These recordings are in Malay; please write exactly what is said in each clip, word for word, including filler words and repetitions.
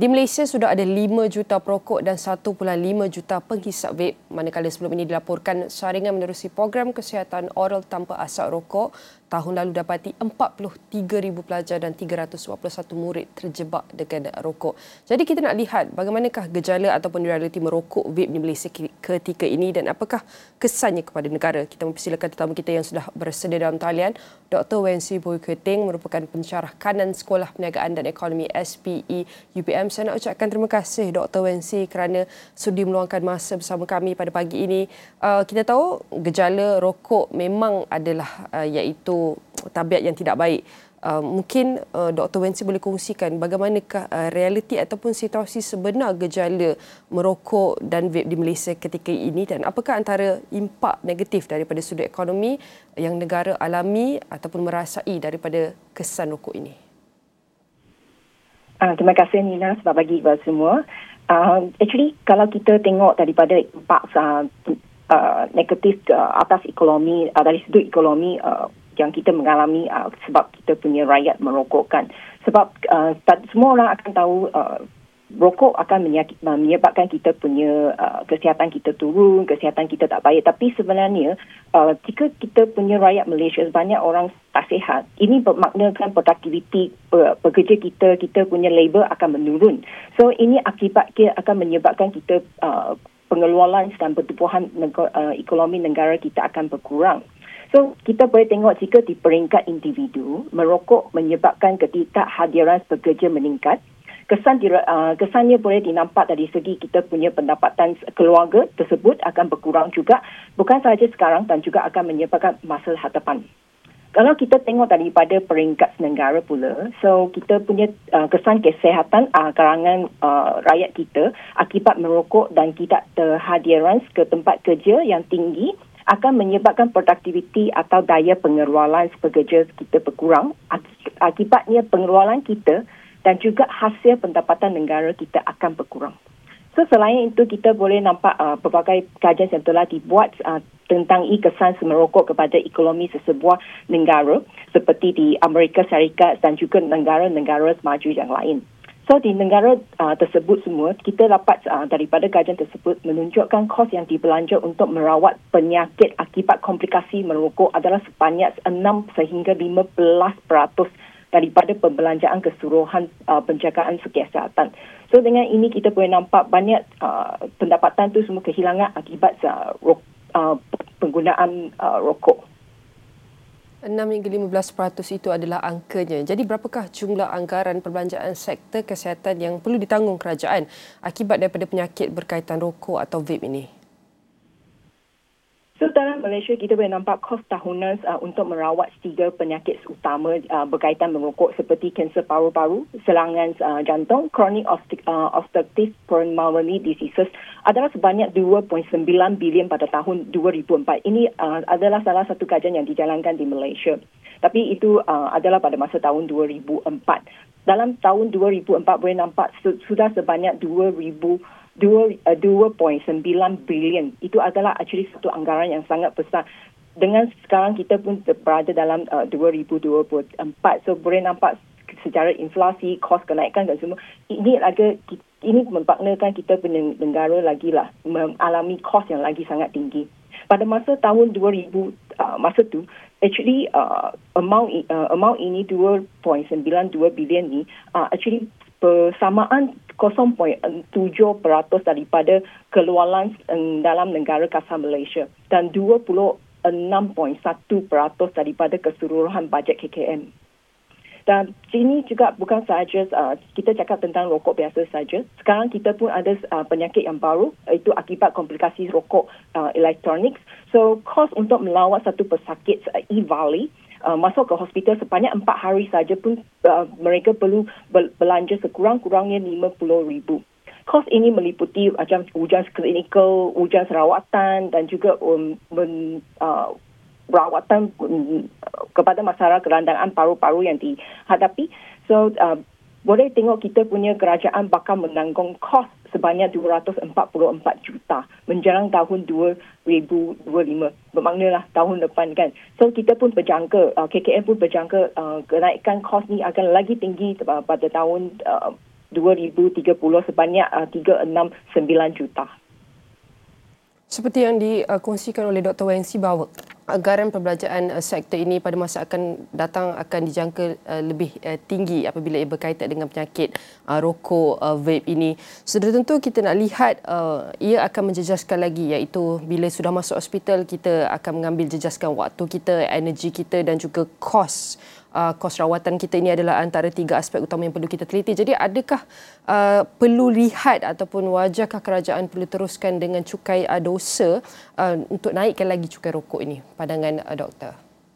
Di Malaysia sudah ada lima juta perokok dan satu perpuluhan lima juta penghisap vape, manakala sebelum ini dilaporkan saringan menerusi program kesihatan oral tanpa asap rokok tahun lalu dapati empat puluh tiga ribu pelajar dan tiga ratus empat puluh satu murid terjebak dengan rokok. Jadi kita nak lihat bagaimanakah gejala ataupun realiti merokok vape di Malaysia ketika ini dan apakah kesannya kepada negara. Kita mempersilakan tetamu kita yang sudah bersedia dalam talian, Doktor Wensi Boy Keting merupakan pensyarah kanan Sekolah Perniagaan dan Ekonomi S P E U P M. Saya nak ucapkan terima kasih Doktor Wensi kerana sudi meluangkan masa bersama kami pada pagi ini. Uh, kita tahu gejala rokok memang adalah uh, iaitu tabiat yang tidak baik. Uh, mungkin uh, Doktor Wensi boleh kongsikan bagaimanakah uh, realiti ataupun situasi sebenar gejala merokok dan vape di Malaysia ketika ini dan apakah antara impak negatif daripada sudut ekonomi yang negara alami ataupun merasai daripada kesan rokok ini. Uh, terima kasih Nina sebab bagi kepada semua. Uh, actually kalau kita tengok daripada impak uh, uh, negatif uh, atas ekonomi, uh, dari sudut ekonomi uh, yang kita mengalami uh, sebab kita punya rakyat merokokkan. Sebab uh, semua orang akan tahu uh, rokok akan menyebabkan kita punya uh, kesihatan kita turun, kesihatan kita tak baik. Tapi sebenarnya uh, jika kita punya rakyat Malaysia banyak orang tak sihat, ini bermaknakan produktiviti uh, pekerja kita, kita punya labor akan menurun. So ini akibat akan menyebabkan kita uh, pengeluaran dan pertumbuhan uh, ekonomi negara kita akan berkurang. So, kita boleh tengok jika di peringkat individu, merokok menyebabkan ketidakhadiran pekerja meningkat. Kesan uh, kesannya boleh dinampak dari segi kita punya pendapatan keluarga tersebut akan berkurang juga. Bukan sahaja sekarang dan juga akan menyebabkan masa hadapan. Kalau kita tengok daripada peringkat negara pula, so kita punya uh, kesan kesihatan uh, kalangan uh, rakyat kita akibat merokok dan tidak terhadiran ke tempat kerja yang tinggi akan menyebabkan produktiviti atau daya pengeluaran pekerja kita berkurang. Akibatnya pengeluaran kita dan juga hasil pendapatan negara kita akan berkurang. So selain itu kita boleh nampak uh, pelbagai kajian yang telah dibuat uh, tentang kesan merokok kepada ekonomi sesebuah negara seperti di Amerika Syarikat dan juga negara-negara maju yang lain. So di negara uh, tersebut semua, kita dapat uh, daripada kajian tersebut menunjukkan kos yang dibelanja untuk merawat penyakit akibat komplikasi merokok adalah sebanyak enam sehingga lima belas peratus daripada pembelanjaan keseluruhan uh, penjagaan kesihatan. So dengan ini kita boleh nampak banyak uh, pendapatan tu semua kehilangan akibat uh, ro- uh, penggunaan uh, rokok. enam hingga lima belas peratus itu adalah angkanya. Jadi berapakah jumlah anggaran perbelanjaan sektor kesihatan yang perlu ditanggung kerajaan akibat daripada penyakit berkaitan rokok atau vape ini? So dalam Malaysia kita boleh nampak kos tahunan uh, untuk merawat tiga penyakit utama uh, berkaitan merokok seperti kanser paru-paru, serangan uh, jantung, chronic obst- uh, obstructive pulmonary diseases adalah sebanyak dua perpuluhan sembilan bilion pada tahun dua ribu empat. Ini uh, adalah salah satu kajian yang dijalankan di Malaysia. Tapi itu uh, adalah pada masa tahun dua ribu empat. Dalam tahun dua ribu empat boleh nampak sudah sebanyak dua ribu dua perpuluhan sembilan bilion. Itu adalah actually satu anggaran yang sangat besar. Dengan sekarang kita pun berada dalam uh, dua ribu dua puluh empat. So boleh nampak secara inflasi, kos kenaikan dan semua. Ini lagi ini memaknakan kita punya negara lagi lah mengalami kos yang lagi sangat tinggi. Pada masa tahun dua ribu uh, masa tu actually uh, amount uh, amount ini dua perpuluhan sembilan dua bilion ni uh, actually persamaan kosong perpuluhan tujuh peratus daripada keluaran dalam negara kasar Malaysia dan dua puluh enam perpuluhan satu peratus daripada keseluruhan bajet K K M. Dan sini juga bukan sahaja uh, kita cakap tentang rokok biasa saja. Sekarang kita pun ada uh, penyakit yang baru, itu akibat komplikasi rokok uh, elektronik. So, kos untuk melawat satu pesakit uh, E-Valley uh, masuk ke hospital sebanyak empat hari saja pun uh, mereka perlu belanja sekurang-kurangnya lima puluh ribu. Kos ini meliputi macam ujian klinikal, ujian rawatan dan juga um, men, uh, rawatan kepada masalah kerandangan paru-paru yang dihadapi. So, uh, boleh tengok kita punya kerajaan bakal menanggung kos sebanyak dua ratus empat puluh empat juta menjelang tahun dua ribu dua puluh lima. Bermaknalah tahun depan kan. So, kita pun berjangka, uh, K K M pun berjangka uh, kenaikan kos ni akan lagi tinggi pada tahun uh, dua ribu tiga puluh sebanyak uh, tiga puluh enam sembilan juta. Seperti yang dikongsikan oleh Doktor Wensi bahawa anggaran perbelanjaan sektor ini pada masa akan datang akan dijangka lebih tinggi apabila ia berkaitan dengan penyakit rokok vape ini. Sudah tentu kita nak lihat ia akan menjejaskan lagi, iaitu bila sudah masuk hospital kita akan mengambil jejaskan waktu kita, energi kita dan juga kos Uh, kos rawatan kita. Ini adalah antara tiga aspek utama yang perlu kita teliti. Jadi adakah uh, perlu lihat ataupun wajarkah kerajaan perlu teruskan dengan cukai uh, dosa uh, untuk naikkan lagi cukai rokok ini? Pandangan uh, doktor.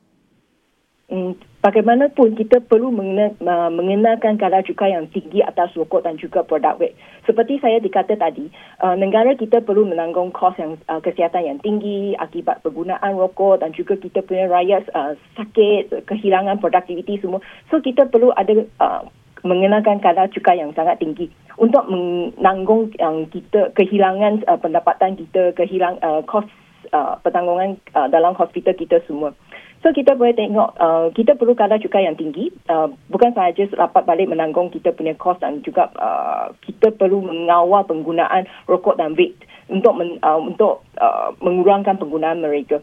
Hmm, bagaimanapun kita perlu mengena, uh, mengenakan kadar cukai yang tinggi atas rokok dan juga produk vape. Seperti saya dikata tadi, uh, negara kita perlu menanggung kos yang uh, kesihatan yang tinggi akibat penggunaan rokok dan juga kita punya rakyat uh, sakit, kehilangan produktiviti semua. So kita perlu ada uh, mengenakan kadar cukai yang sangat tinggi untuk menanggung yang kita kehilangan uh, pendapatan kita, kehilangan uh, kos uh, pertanggungan uh, dalam hospital kita semua. So kita boleh tengok, uh, kita perlu kadar cukai yang tinggi, uh, bukan sahaja dapat balik menanggung kita punya kos dan juga uh, kita perlu mengawal penggunaan rokok dan vape untuk men, uh, untuk uh, mengurangkan penggunaan mereka.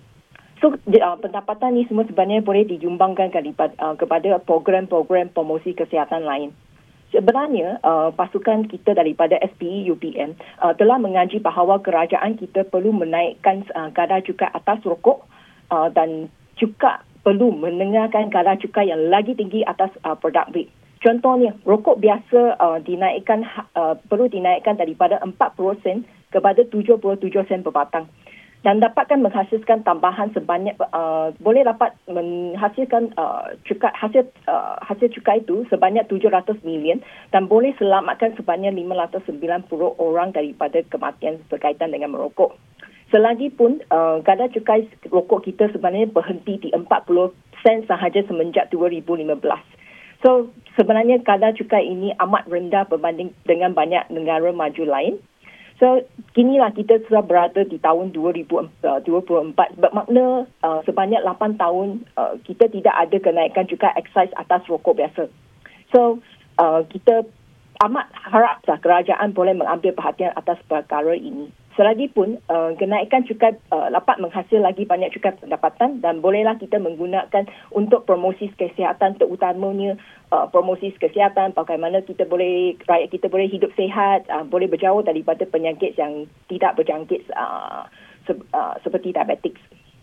So uh, pendapatan ini semua sebenarnya boleh dijumbangkan kepada, uh, kepada program-program promosi kesihatan lain. Sebenarnya, uh, pasukan kita daripada S P E U P M uh, telah mengaji bahawa kerajaan kita perlu menaikkan uh, kadar cukai atas rokok uh, dan juga perlu menengahkan kadar cukai yang lagi tinggi atas uh, produk vape. Contohnya, rokok biasa uh, dinaikkan uh, perlu dinaikkan daripada empat puluh sen kepada tujuh puluh tujuh sen per batang. Dan dapatkan menghasilkan tambahan sebanyak uh, boleh dapat menghasilkan uh, cukai hasil uh, hasil cukai itu sebanyak tujuh ratus million dan boleh selamatkan sebanyak lima ratus sembilan puluh orang daripada kematian berkaitan dengan merokok. Selagipun uh, kadar cukai rokok kita sebenarnya berhenti di empat puluh sen sahaja semenjak dua ribu lima belas. So sebenarnya kadar cukai ini amat rendah berbanding dengan banyak negara maju lain. So kinilah kita sudah berada di tahun dua ribu dua puluh empat, bermakna uh, sebanyak lapan tahun uh, kita tidak ada kenaikan cukai excise atas rokok biasa. So uh, kita amat haraplah kerajaan boleh mengambil perhatian atas perkara ini. Selagipun uh, kenaikan cukai uh, dapat menghasil lagi banyak cukai pendapatan dan bolehlah kita menggunakan untuk promosi kesihatan, terutamanya uh, promosi kesihatan, bagaimana kita boleh rakyat kita boleh hidup sihat, uh, boleh berjauh daripada penyakit yang tidak berjangkit uh, se- uh, seperti diabetes.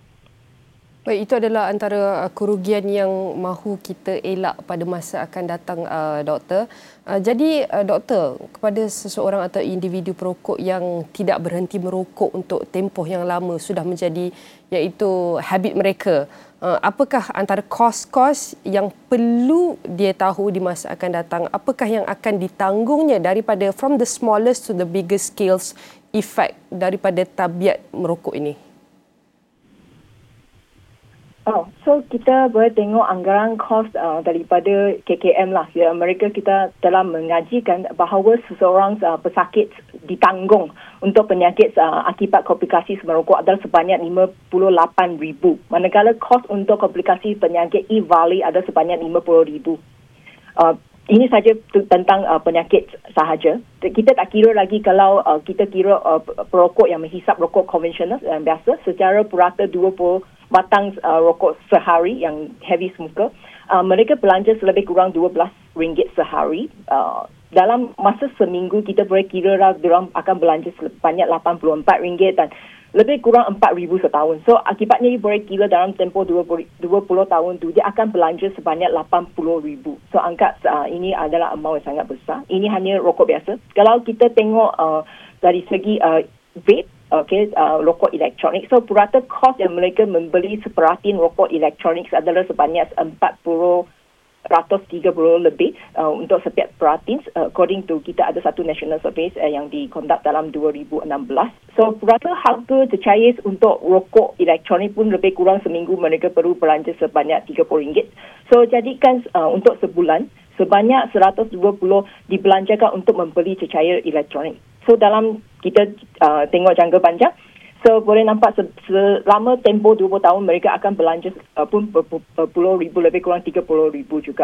Baik, itu adalah antara kerugian yang mahu kita elak pada masa akan datang, uh, doktor. Uh, jadi, uh, doktor, kepada seseorang atau individu perokok yang tidak berhenti merokok untuk tempoh yang lama sudah menjadi iaitu habit mereka, uh, apakah antara kos-kos yang perlu dia tahu di masa akan datang? Apakah yang akan ditanggungnya daripada from the smallest to the biggest scales effect daripada tabiat merokok ini? Oh, so kita boleh tengok anggaran kos uh, daripada K K M lah. Ya, mereka kita telah mengajikan bahawa seseorang uh, pesakit ditanggung untuk penyakit uh, akibat komplikasi merokok adalah sebanyak lima puluh lapan ribu. Manakala kos untuk komplikasi penyakit E-Valley adalah sebanyak lima puluh ribu. Uh, ini saja tentang uh, penyakit sahaja. Kita tak kira lagi kalau uh, kita kira uh, perokok yang menghisap rokok konvensional yang biasa secara purata dua puluh batang uh, rokok sehari yang heavy smoker, uh, mereka belanja lebih kurang dua belas ringgit sehari. Uh, dalam masa seminggu kita boleh kira lah diorang akan belanja sebanyak lapan puluh empat ringgit dan lebih kurang empat ribu setahun. So akibatnya boleh kira dalam tempoh dua puluh tahun tu dia akan belanja sebanyak lapan puluh ribu. So angka uh, ini adalah amount yang sangat besar. Ini hanya rokok biasa. Kalau kita tengok uh, dari segi uh, vape, okay, uh, rokok elektronik. So purata kos yang mereka membeli seperatin rokok elektronik adalah sebanyak empat puluh seratus tiga puluh lebih uh, untuk setiap peratin. Uh, according to kita ada satu national survey uh, yang dikondak dalam dua ribu enam belas. So purata harga tercayis untuk rokok elektronik pun lebih kurang seminggu mereka perlu belanja sebanyak tiga puluh ringgit. So jadikan uh, untuk sebulan sebanyak seratus dua puluh dibelanjakan untuk membeli cecair elektronik. So dalam kita uh, tengok jangka panjang, so boleh nampak selama tempoh dua puluh tahun mereka akan belanja uh, pun berpuluh ribu, lebih kurang tiga puluh ribu juga.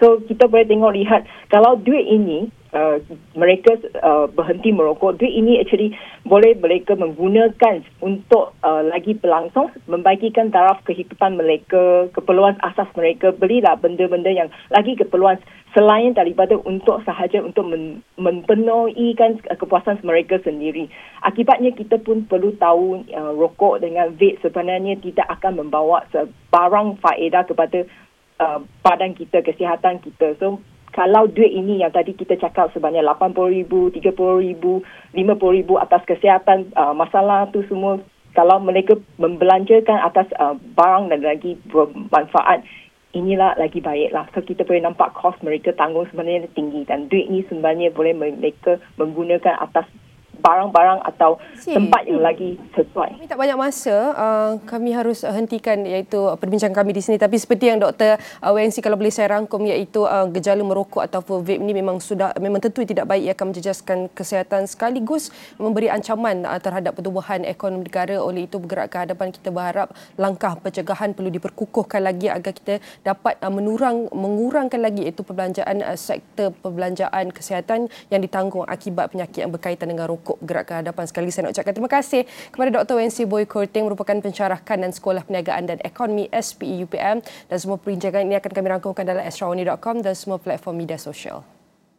So kita boleh tengok lihat kalau duit ini uh, mereka uh, berhenti merokok, duit ini actually boleh mereka menggunakan untuk uh, lagi berlangsung, membagikan taraf kehidupan mereka, keperluan asas mereka, belilah benda-benda yang lagi keperluan selain daripada untuk sahaja untuk men- mempenuhikan kepuasan mereka sendiri. Akibatnya kita pun perlu tahu uh, rokok dengan vape sebenarnya tidak akan membawa sebarang faedah kepada Uh, badan kita, kesihatan kita. So, kalau duit ini yang tadi kita cakap sebanyak lapan puluh ribu, tiga puluh ribu, lima puluh ribu atas kesihatan, uh, masalah tu semua, kalau mereka membelanjakan atas uh, barang dan lagi bermanfaat, inilah lagi baiklah. So, kita boleh nampak kos mereka tanggung sebenarnya tinggi dan duit ini sebenarnya boleh mereka menggunakan atas barang-barang atau Cik. tempat yang lagi sesuai. Kami tak banyak masa, uh, kami harus uh, hentikan iaitu uh, perbincangan kami di sini. Tapi seperti yang Doktor uh, W N C kalau boleh saya rangkum, iaitu uh, gejala merokok ataupun vape ini memang sudah memang tentu tidak baik, ia akan menjejaskan kesihatan sekaligus memberi ancaman uh, terhadap pertumbuhan ekonomi negara. Oleh itu bergerak ke hadapan, kita berharap langkah pencegahan perlu diperkukuhkan lagi agar kita dapat uh, menurang mengurangkan lagi iaitu perbelanjaan uh, sektor perbelanjaan kesihatan yang ditanggung akibat penyakit yang berkaitan dengan rokok. Bergerak ke hadapan. Sekali lagi saya nak ucapkan terima kasih kepada Doktor W N C Boy Korting, merupakan pensyarah kanan Sekolah Perniagaan dan Ekonomi S P E U P M, dan semua perbincangan ini akan kami rangkumkan dalam extraordinary dot com dan semua platform media sosial.